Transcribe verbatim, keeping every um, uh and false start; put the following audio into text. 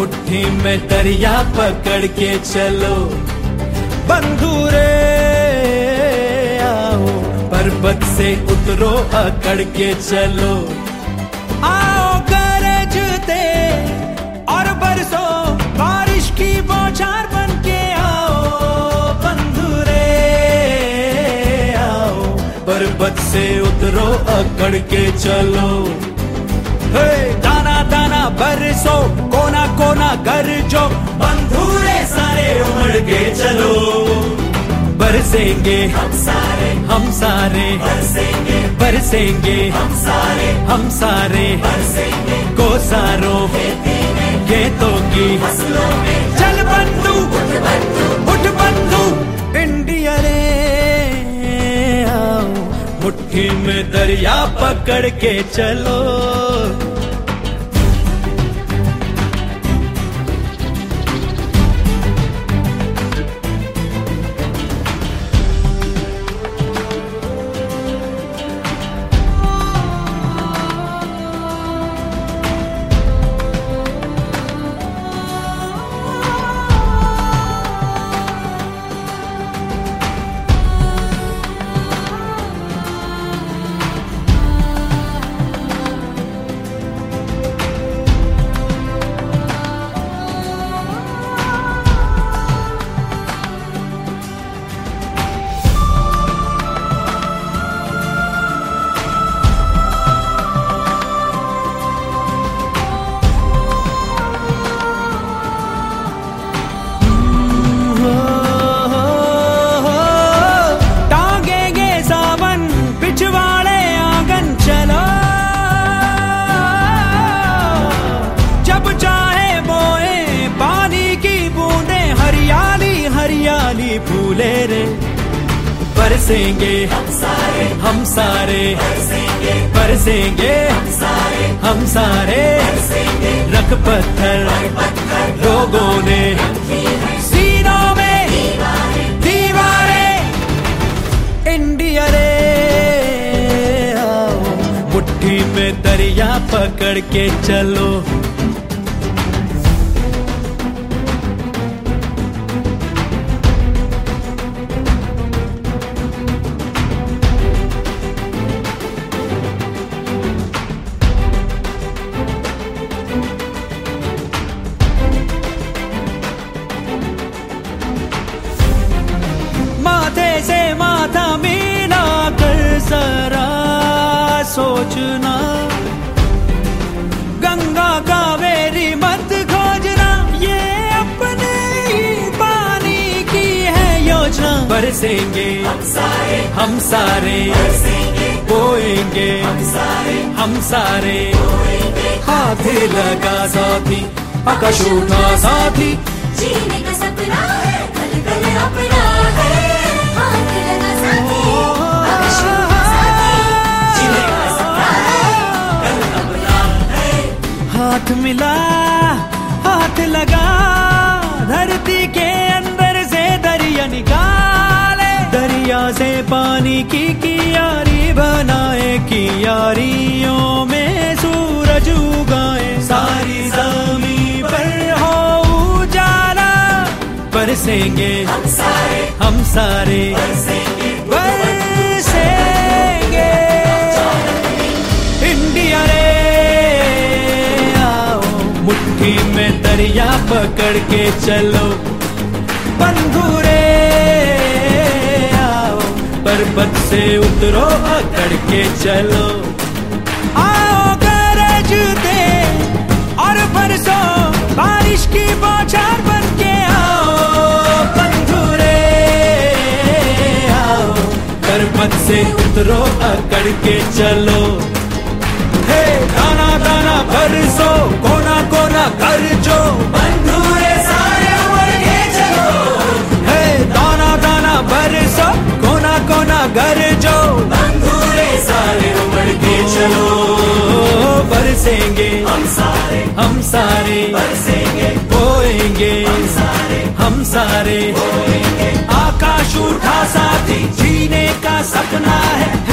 मुट्ठी में दरिया पकड़ के चलो बंधु रे आओ, पर्वत से उतरो अकड़ के चलो। आओ गरजते और बरसो बारिश की बौछार बन के आओ बंधु रे आओ, पर्वत से उतरो अकड़ के चलो। हे दाना दाना बरसो कोना कोना गरजो बंधु रे सारे उमड़ के चलो। बरसेंगे हम सारे हम सारे बरसेंगे बरसेंगे हम सारे हम सारे बरसेंगे कोसारों खेतों की फसलों में। चल बंधु उठ बंधु उठ बंधु इंडिया रे आओ, मुट्ठी में दरिया पकड़ के चलो। फूले रे बरसेंगे हम सारे हम सारे बरसेंगे बरसेंगे हम सारे हम सारे बरसेंगे। रख पत्थर लोगों ने सीनों में दीवारें। इंडिया रे आओ, मुट्ठी में दरिया पकड़ के चलो। से माथा मिला कर जरा सोचना, गंगा कावेरी मत खोजना, ये अपने ही पानी की है योजना। बरसेंगे हम सारे हम सारे बरसेंगे बोएंगे हम सारे हम सारे बोएंगे। हाथ लगा साथी आकाश उठा साथी, जीने का सपना है कल कल अपना है। हाथ मिला हाथ लगा धरती के अंदर से दरिया निकाले, दरिया से पानी की कियारी बनाए, कियारियों में सूरज उगाए। सारी ज़मीं पर हो उजाला, बरसेंगे हम सारे हम सारे बरसेंगे बरसेंगे। इंडिया रे मुट्ठी में दरिया पकड़ के चलो बंधु रे आओ, पर्वत से उतरो अकड़ के चलो। आओ गरजते और बरसो बारिश की बौछार बन के आओ बंधु रे आओ, पर्वत से उतरो अकड़ के चलो। हे दाना दाना बरसो कोना कोना गरजो बंधु रे सारे उमड़ के चलो। हे दाना दाना बरसो कोना कोना गरजो बंधु रे सारे उमड़ के चलो। बरसेंगे हम सारे हम सारे बरसेंगे बोएंगे हम सारे हम सारे बोएंगे। आकाश उठा साथी जीने का सपना है।